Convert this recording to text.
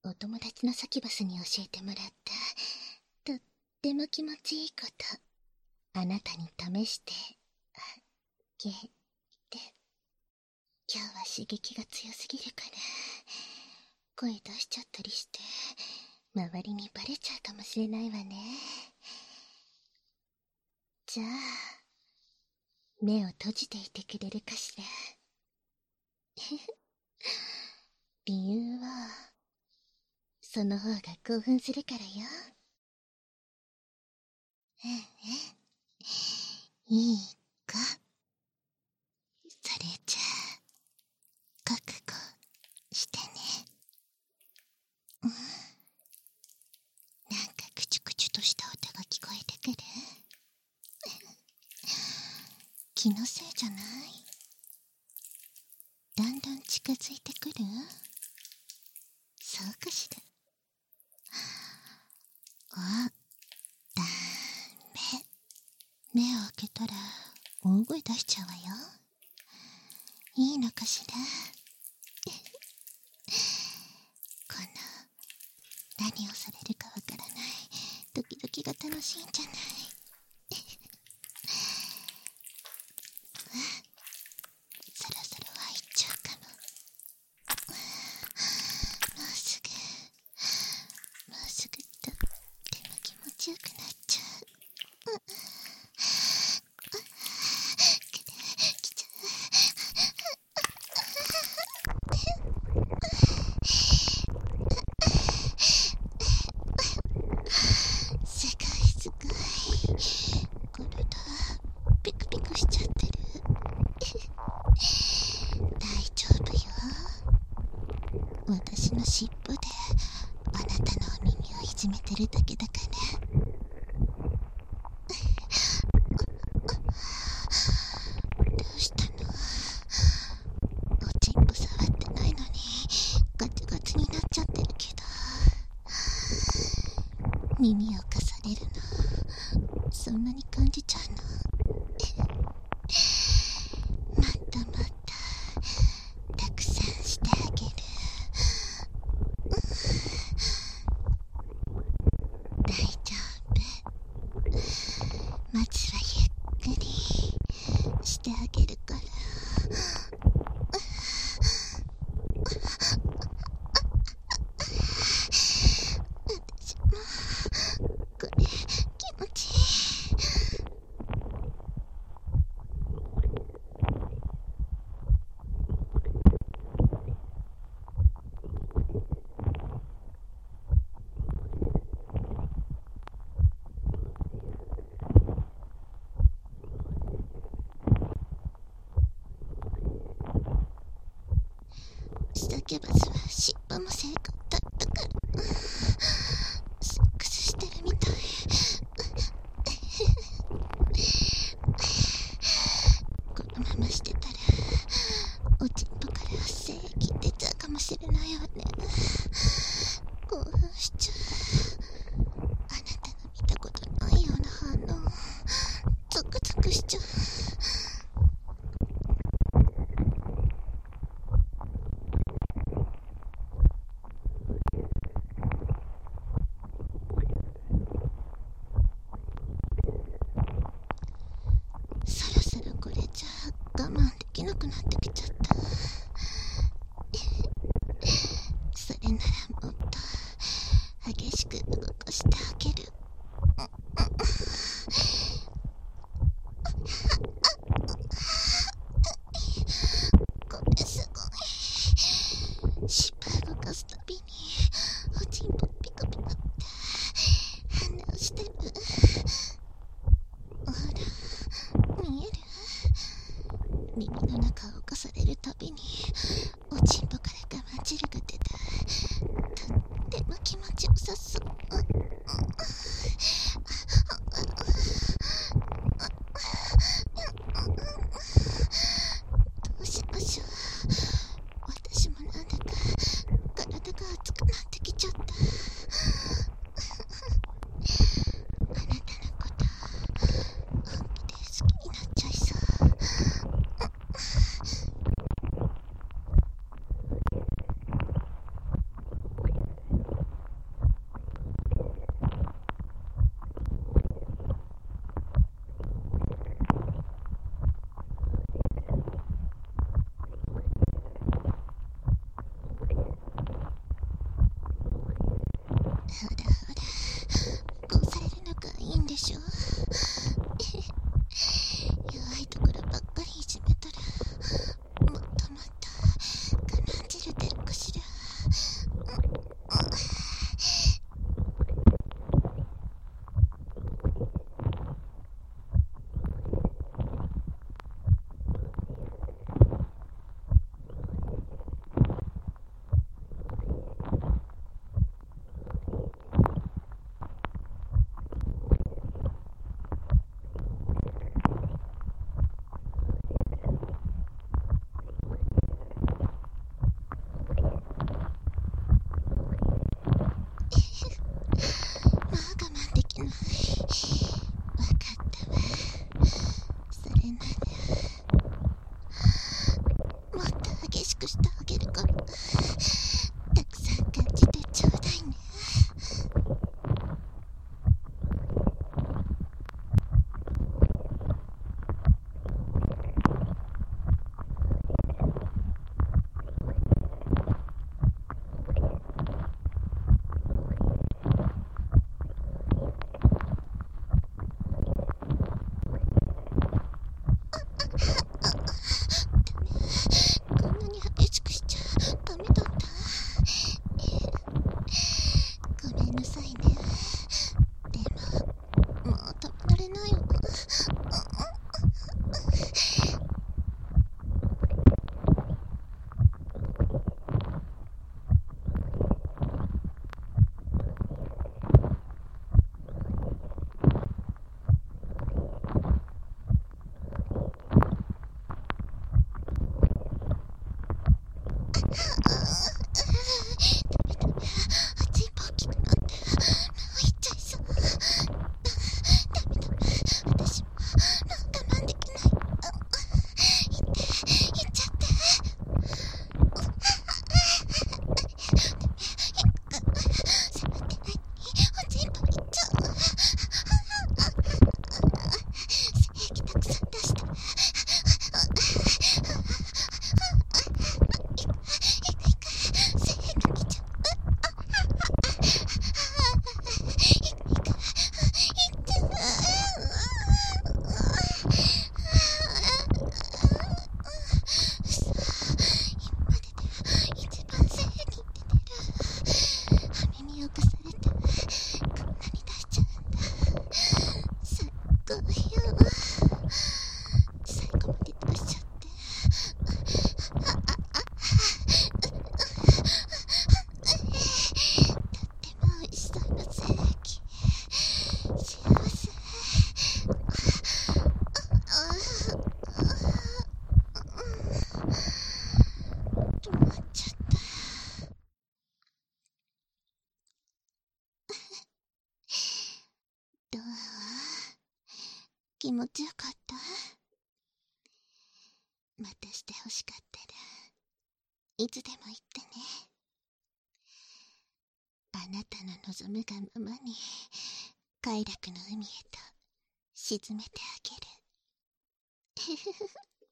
お友達のサキュバスに教えてもらったとっても気持ちいいこと、あなたに試してあげて。今日は刺激が強すぎるから声出しちゃったりして周りにバレちゃうかもしれないわね。じゃあ目を閉じていてくれるかしら。理由はその方が興奮するからよ。いいか。それじゃあ覚悟してね。なんかクチュクチュとした音が聞こえてくる。気のせいじゃない？だんだん近づいてくる？そうかしら。あ、ダメ。目を開けたら大声出しちゃうわよ。いいのかしら。この何をされるかわからないドキドキが楽しいんじゃない。そろそろ入っちゃうかも。もうすぐとっても気持ちよくなっちゃう。来ちゃう。すごい。体ピクピクしちゃってる。大丈夫よ。私の尻尾であなたのお耳をいじめてるだけだから。どうしたの？おちんぽ触ってないのにガツガツになっちゃってるけど。耳をかされるのそんなに感じちゃうの？またまたたくさんしてあげる。大丈夫。まずはゆっくりしてあげるから。私もこれ気持ちいい。サキュバスは尻尾も正解だったから、セックスしてるみたい。このまましてたらおちんぽから精液出ちゃうかもしれないわね。興奮しちゃう。あなたの見たことないような反応。ゾクゾクしちゃう。そろそろこれじゃ我慢できなくなってきちゃった。それならもっと激しく動かしてあげる。これすごい。尻尾動かすたびにおちんぽピコピコって反応してる。ほら見える？耳の中を侵されるたびにおちんぽから我慢汁が出た。とっても気持ちよさそう。どうしましょう。私もなんだか体が熱くなってきちゃった。あなたのこと本気で好きになっちゃいそう。 くしてあげるから、たくさん感じてちょうだいね。こんなに激しくしちゃダメだった。ごめんなさいね。でももう止められないわ。全部大きくなってもういっちゃいそう。ダメダメ、私も我慢できない。いっちゃって。触ってない全部いっちゃう。精液たくさん出して。精液来ちゃう。一番精液って出る。羽に侵されてこんなに出しちゃうんだ。最高よ。最後まで出しちゃって。とっても美味しそうな精液。幸せ。止まっちゃった。どう？気持ちよかった？またして欲しかったらいつでも言ってね。あなたの望むがままに快楽の海へと沈めてあげる。ふふふふ。